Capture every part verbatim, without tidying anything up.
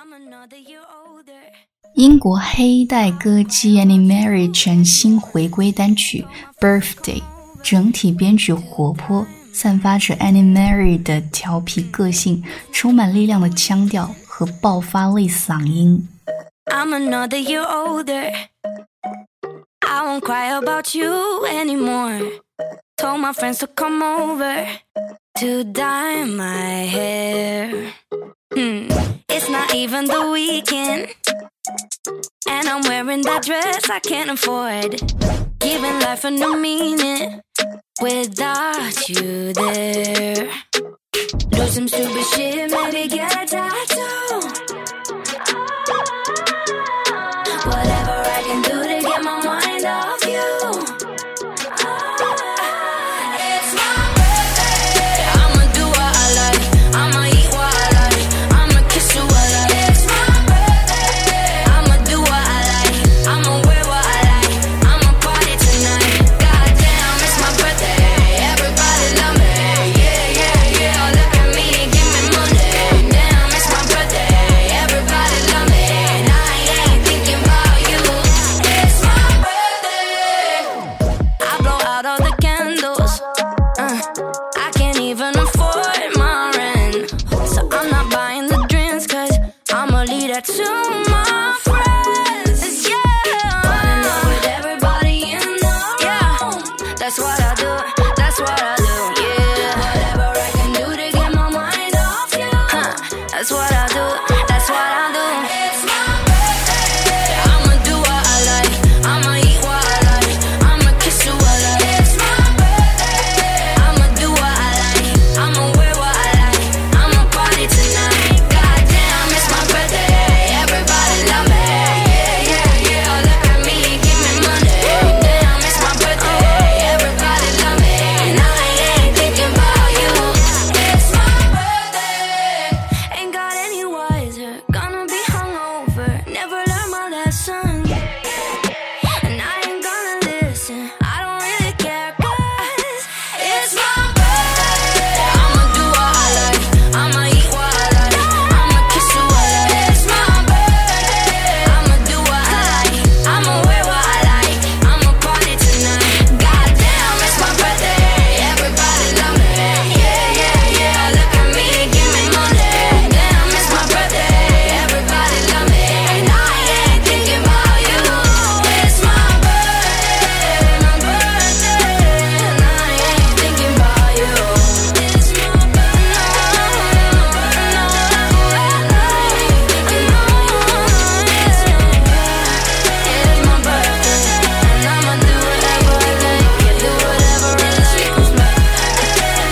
英国黑带歌姬 Annie Mary 全新回归单曲 Birthday， 整体编曲活泼，散发着 Annie Mary 的调皮个性，充满力量的腔调和爆发力嗓音。 I'm another year older, I won't cry about you anymore. Told my friends to come over to dye my hair. Hmm. It's not even the weekend, and I'm wearing that dress I can't afford. Giving life a new meaning without you there. Do some stupid shit, maybe get a tattoo. Whatever I can do to get my mind off you. To my friends, yeah, running out with everybody in the room. That's what I do, that's what I do, yeah. Whatever I can do to get my mind off you, huh, that's what I do, that's what I do. It's my birthday, I'ma do what I like, I'ma eat what I like, I'ma kiss who I like. It's my birthday, I'ma do what I like, I'ma wear what I like, I'ma party tonight. Goddamn, it's my birthday.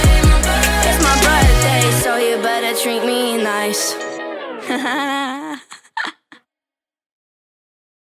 Treat me nice.